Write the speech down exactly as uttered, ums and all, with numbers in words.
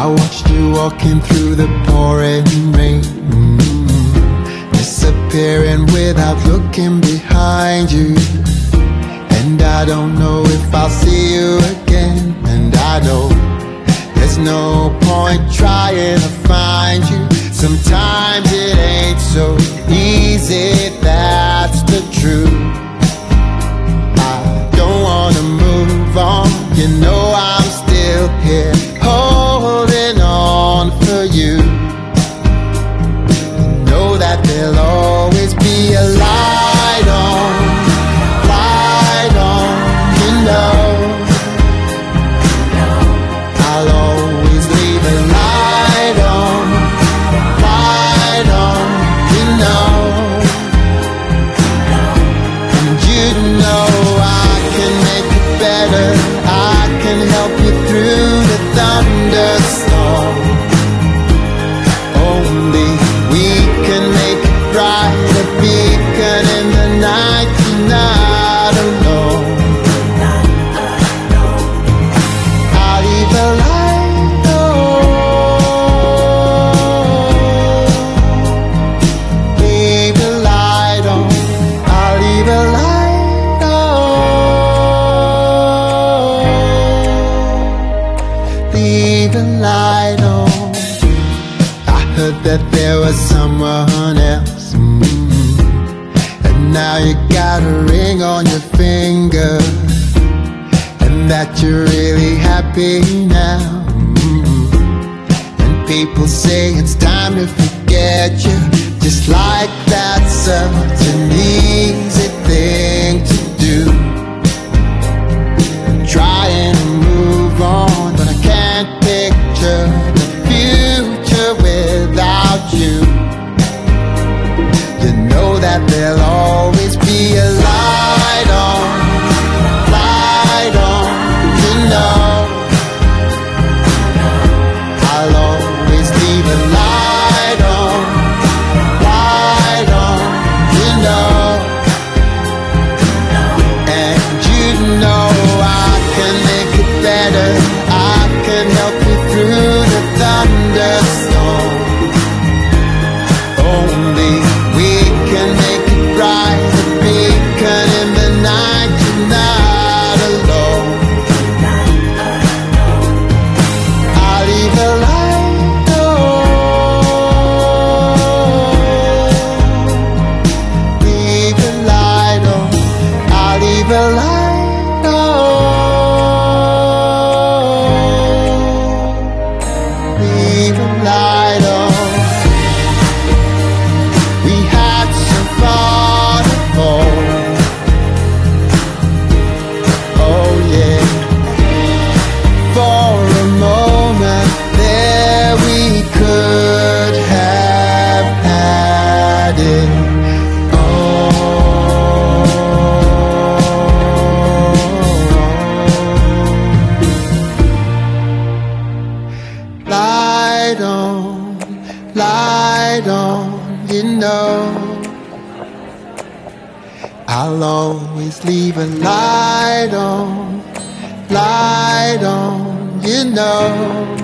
I watched you walking through the pouring rain, mm-hmm. disappearing without looking behind you. And I don't know if I'll see you again. And I know there's no point trying to find you. Sometimes it ain't so easy, that's the truth. I don't wanna move on, you know I'm still here, holding on for you. Know that there'll always be a light on, light on, you know. I'll always leave a light on, light on, you know. And you know I can make it better, I can help you through the thunderstorm. Only we can make it bright, a beacon in the night. You're not alone. I'll leave a light on, leave a light on. I'll leave a light on, leave a light on. I heard that there was someone else, mm-hmm. and now you got a ring on your finger, and that you're really happy now, mm-hmm. and people say it's time to forget you, just like that's such an easy thing to do. Trying to move on, but I can't picture the future without you. You know that there'll always be a light on, light on, you know. I'll always leave a light on, light on, you know. And you know I can make it better, I can help you through the thunderstorm. Only we can make it bright, a beacon in the night. You're not alone. I'll leave a light on, leave a light on. I'll leave a light on, leave a light on. We had so far to fall. Oh yeah. For a moment there we could have had it all. Light on, light on, you know. I'll always leave a light on, light on, you know.